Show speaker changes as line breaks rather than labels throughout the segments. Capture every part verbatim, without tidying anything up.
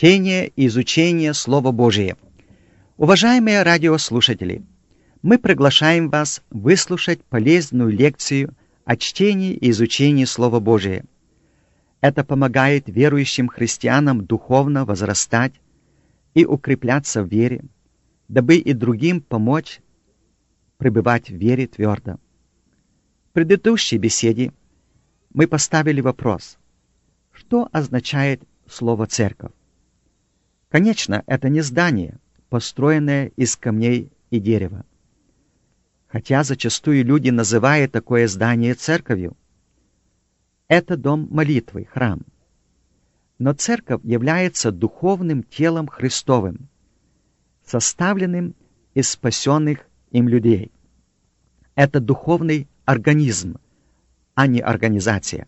Чтение и изучение Слова Божия. Уважаемые радиослушатели, мы приглашаем вас выслушать полезную лекцию о чтении и изучении Слова Божия. Это помогает верующим христианам духовно возрастать и укрепляться в вере, дабы и другим помочь пребывать в вере твердо. В предыдущей беседе мы поставили вопрос, что означает слово «церковь». Конечно, это не здание, построенное из камней и дерева. Хотя зачастую люди называют такое здание церковью. Это дом молитвы, храм. Но церковь является духовным телом Христовым, составленным из спасенных им людей. Это духовный организм, а не организация.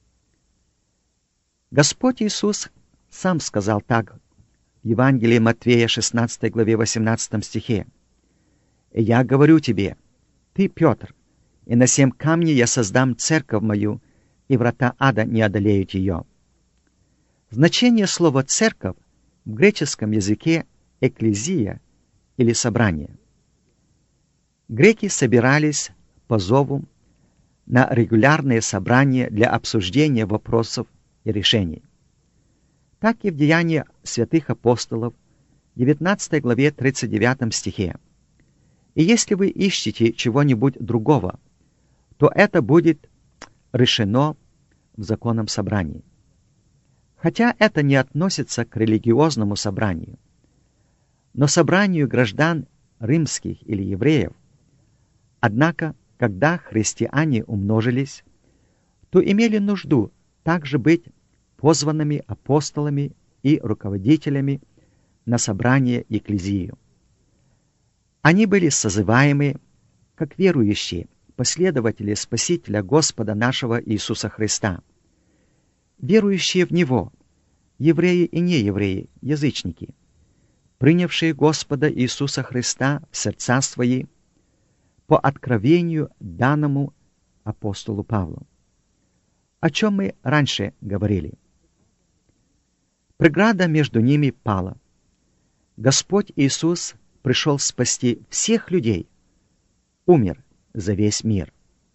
Господь Иисус сам сказал так в Евангелии Матфея, шестнадцатой главе, восемнадцатом стихе. «И я говорю тебе, ты, Петр, и на сем камне я создам церковь мою, и врата ада не одолеют ее». Значение слова «церковь» в греческом языке «экклезия» или «собрание». Греки собирались по зову на регулярные собрания для обсуждения вопросов и решений. Так и в Деянии святых апостолов, девятнадцатой главе, тридцать девятом стихе. «И если вы ищете чего-нибудь другого, то это будет решено в законном собрании». Хотя это не относится к религиозному собранию, но собранию граждан римских или евреев. Однако, когда христиане умножились, то имели нужду также быть позванными апостолами и руководителями на собрание экклезию. Они были созываемы как верующие, последователи Спасителя Господа нашего Иисуса Христа, верующие в Него, евреи и неевреи, язычники, принявшие Господа Иисуса Христа в сердца свои по откровению, данному апостолу Павлу. О чем мы раньше говорили. Преграда между ними пала. Господь Иисус пришел спасти всех людей, умер за весь мир.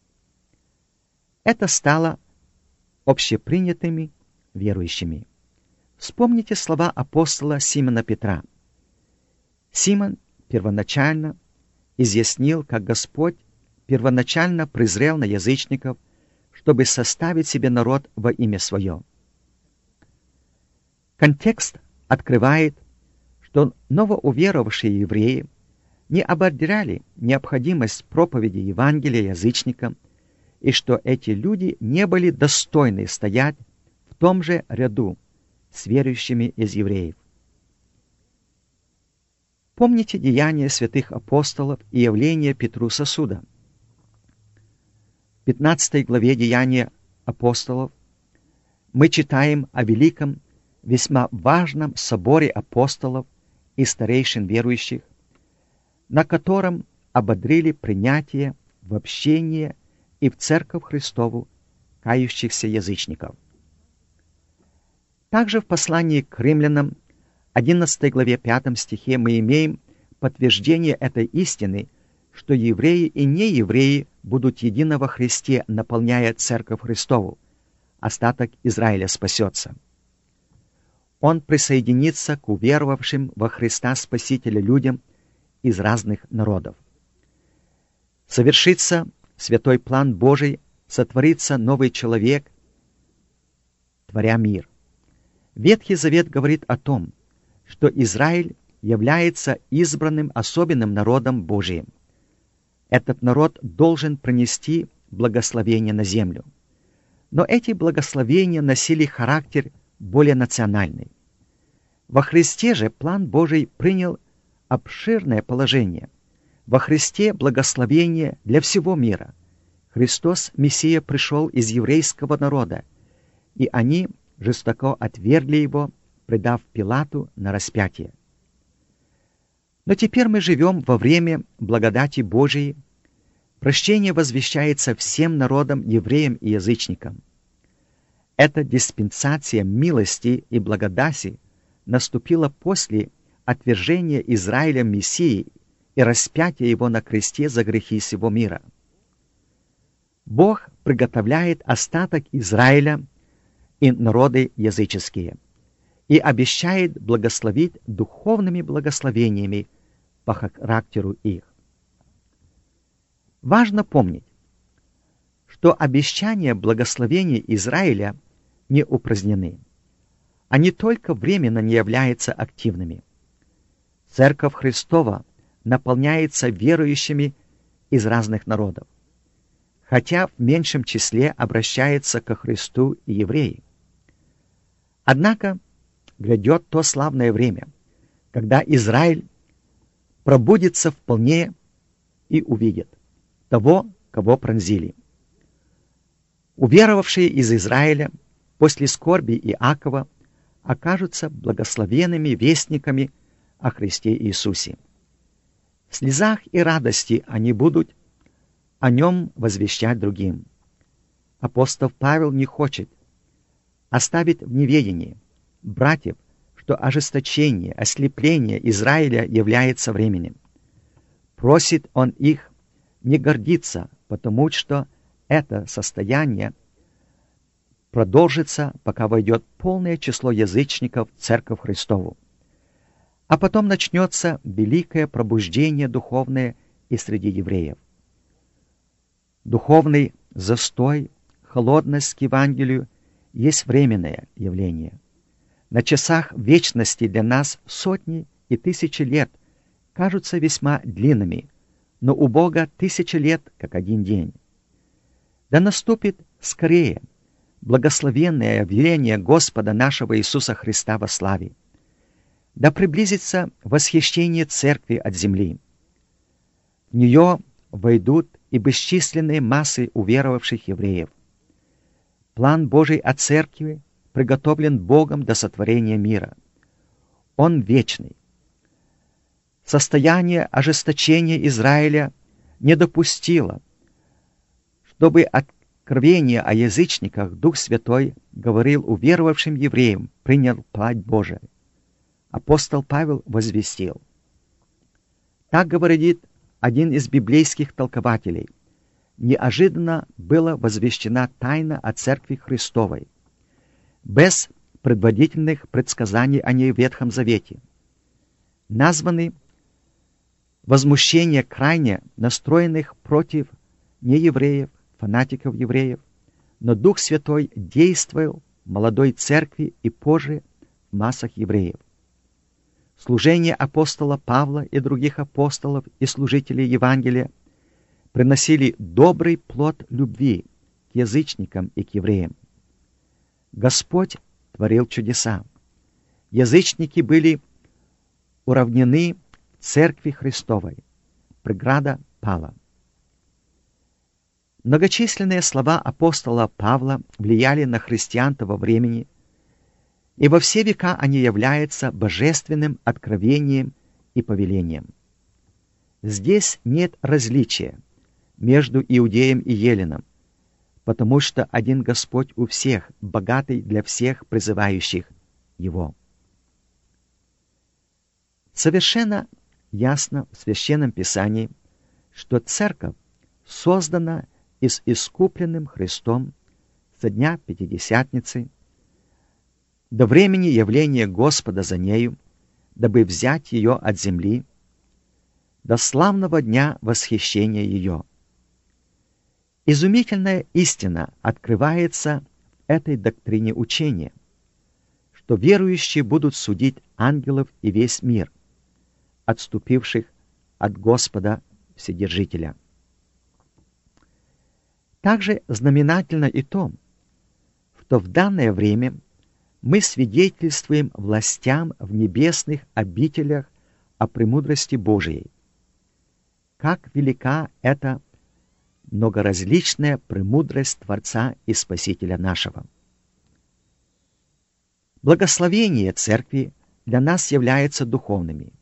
Это стало общепринятыми верующими. Вспомните слова апостола Симона Петра. Симон первоначально изъяснил, как Господь первоначально презрел на язычников, чтобы составить себе народ во имя Свое. Контекст открывает, что новоуверовавшие евреи не ободряли необходимость проповеди Евангелия язычникам, и что эти люди не были достойны стоять в том же ряду с верующими из евреев. Помните деяния святых апостолов и явление Петру сосуда. В пятнадцатой главе Деяния апостолов мы читаем о великом, весьма важном соборе апостолов и старейшин верующих, на котором ободрили принятие в общение и в церковь Христову кающихся язычников. Также в послании к римлянам, одиннадцатой главе, пятом стихе, мы имеем подтверждение этой истины, что евреи и неевреи будут едины во Христе, наполняя церковь Христову, остаток Израиля спасется. Он присоединится к уверовавшим во Христа Спасителя людям из разных народов. Совершится святой план Божий, сотворится новый человек, творя мир. Ветхий Завет говорит о том, что Израиль является избранным особенным народом Божиим. Этот народ должен принести благословение на землю. Но эти благословения носили характер более национальный. Во Христе же план Божий принял обширное положение. Во Христе благословение для всего мира. Христос, Мессия, пришел из еврейского народа, и они жестоко отвергли его, предав Пилату на распятие. Но теперь мы живем во время благодати Божией. Прощение возвещается всем народам, евреям и язычникам. Это диспенсация милости и благодати, наступила после отвержения Израилем Мессии и распятия его на кресте за грехи всего мира. Бог приготовляет остаток Израиля и народы языческие и обещает благословить духовными благословениями по характеру их. Важно помнить, что обещания благословений Израиля не упразднены. Они только временно не являются активными. Церковь Христова наполняется верующими из разных народов, хотя в меньшем числе обращается ко Христу и евреи. Однако грядет то славное время, когда Израиль пробудится вполне и увидит того, кого пронзили. Уверовавшие из Израиля после скорби Иакова окажутся благословенными вестниками о Христе Иисусе. В слезах и радости они будут о нем возвещать другим. Апостол Павел не хочет оставить в неведении братьев, что ожесточение, ослепление Израиля является временем. Просит он их не гордиться, потому что это состояние продолжится, пока войдет полное число язычников в Церковь Христову. А потом начнется великое пробуждение духовное и среди евреев. Духовный застой, холодность к Евангелию есть временное явление. На часах вечности для нас сотни и тысячи лет кажутся весьма длинными, но у Бога тысячи лет, как один день. Да наступит скорее благословенное явление Господа нашего Иисуса Христа во славе. Да приблизится восхищение Церкви от земли. В нее войдут и бесчисленные массы уверовавших евреев. План Божий о Церкви приготовлен Богом до сотворения мира. Он вечный. Состояние ожесточения Израиля не допустило, чтобы откровение о язычниках Дух Святой говорил уверовавшим евреям, принял плоть Божия. Апостол Павел возвестил. Так говорит один из библейских толкователей. Неожиданно была возвещена тайна о Церкви Христовой, без предварительных предсказаний о ней в Ветхом Завете. Названы возмущение крайне настроенных против неевреев, фанатиков евреев, но Дух Святой действовал в молодой церкви и позже в массах евреев. Служение апостола Павла и других апостолов и служителей Евангелия приносили добрый плод любви к язычникам и к евреям. Господь творил чудеса. Язычники были уравнены в Церкви Христовой. Преграда пала. Многочисленные слова апостола Павла влияли на христиан того времени, и во все века они являются божественным откровением и повелением. Здесь нет различия между иудеем и еленом, потому что один Господь у всех, богатый для всех призывающих Его. Совершенно ясно в Священном Писании, что Церковь создана и с искупленным Христом со дня Пятидесятницы до времени явления Господа за нею, дабы взять ее от земли, до славного дня восхищения ее. Изумительная истина открывается в этой доктрине учения, что верующие будут судить ангелов и весь мир, отступивших от Господа Вседержителя. Также знаменательно и то, что в данное время мы свидетельствуем властям в небесных обителях о премудрости Божией. Как велика эта многоразличная премудрость Творца и Спасителя нашего. Благословения Церкви для нас являются духовными.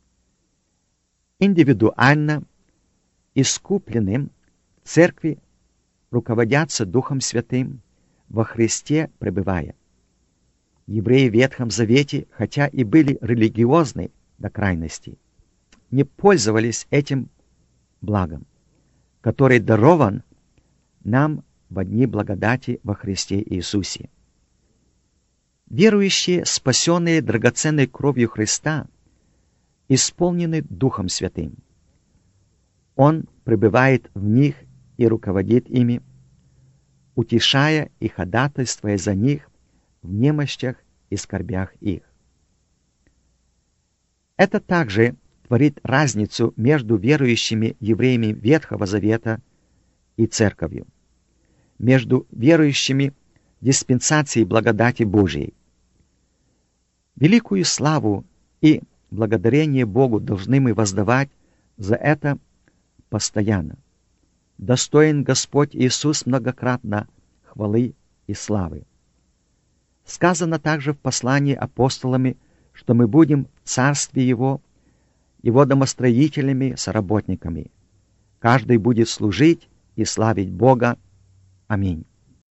Индивидуально искупленным Церкви руководятся Духом Святым, во Христе пребывая. Евреи в Ветхом Завете, хотя и были религиозны до крайности, не пользовались этим благом, который дарован нам во дни благодати во Христе Иисусе. Верующие, спасенные драгоценной кровью Христа, исполнены Духом Святым. Он пребывает в них и руководит ими, утешая и ходатайствуя за них в немощах и скорбях их. Это также творит разницу между верующими евреями Ветхого Завета и Церковью, между верующими диспенсацией благодати Божией. Великую славу и благодарение Богу должны мы воздавать за это постоянно. Достоин Господь Иисус многократно хвалы и славы. Сказано также в послании апостолами, что мы будем в царстве Его, Его домостроителями, соработниками. Каждый будет служить и славить Бога. Аминь.